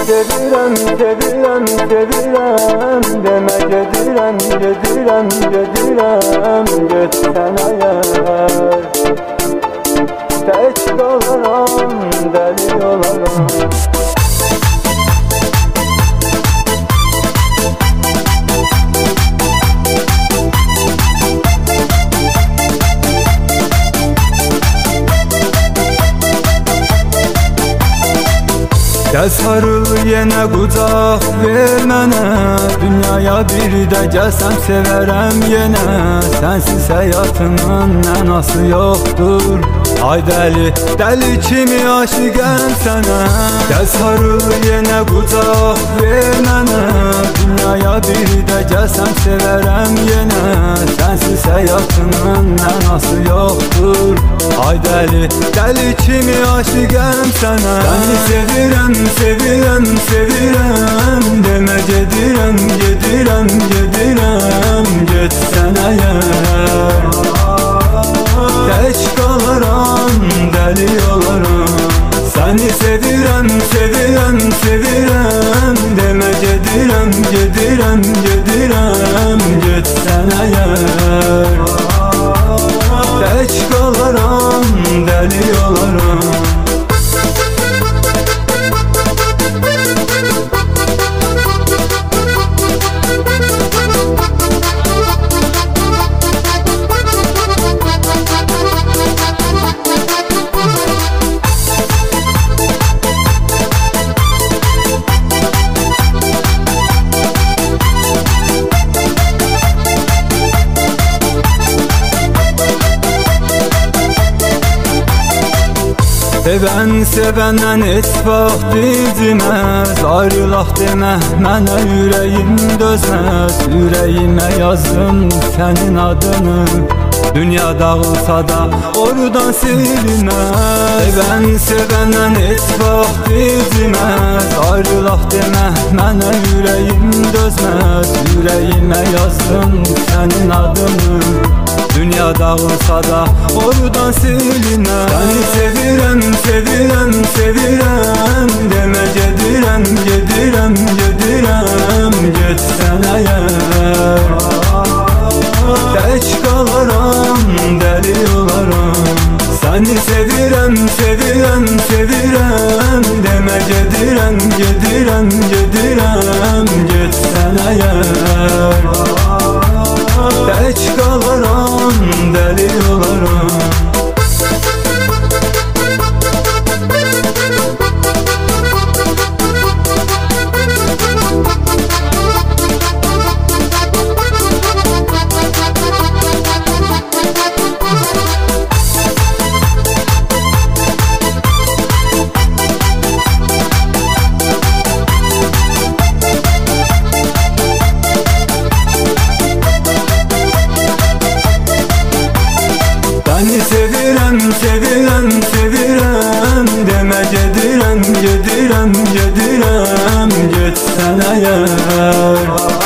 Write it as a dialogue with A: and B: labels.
A: sevirəm, sevirəm, sevirəm. Demə gedirəm, gedirəm, gedirəm. Getsənə yer tək qalaram, dəli olaram. Gəl sarıl yenə qucaq ver mənə. Dünyaya bir də gəlsəm sevərəm yenə. Sənsiz həyatımın mənası yoxdur. Ay dəli, dəli kimi aşiqəm sənə. Gəl sarıl yenə qucaq ver mənə. Dünyaya bir də gəlsəm sevərəm yenə. Sənsiz həyatımın mənası yoxdur. Ay dəli, dəli kimi aşiqəm sənə. Səni sevirəm, sevirəm, sevirəm. Demə gedirəm, gedirəm, gedirəm. Getsənə yer tək qalaram, dəli olaram. Səni sevirəm, sevirəm, sevirəm. Demə gedirəm, gedirəm, gedirəm. Getsənə yer tək qalaram, dəli olaram. Sevən sevəndən heç vaxt dizməz. Ayrılaq demə mənə ürəyim dözməz. Ürəyimə yazdım sənin adını. Dünya dağılsa da oradan silinməz. Sevən sevəndən heç vaxt dizməz. Ayrılaq demə mənə ürəyim dözməz. Ürəyimə yazdım sənin adını. Dünya dağılsa da oradan silinməz. Səni sevirəm, sevirəm, sevirəm. Demə gedirəm, gedirəm, gedirəm. Getsənə yer tək qalaram, dəli olaram. Səni sevirəm, sevirəm, sevirəm. Demə gedirəm, gedirəm, gedirəm. Getsənə yer tək qalaram, dəli olaram. Səni sevirəm, sevirəm, sevirəm. Demə gedirəm, gedirəm, gedirəm. Getsənə yer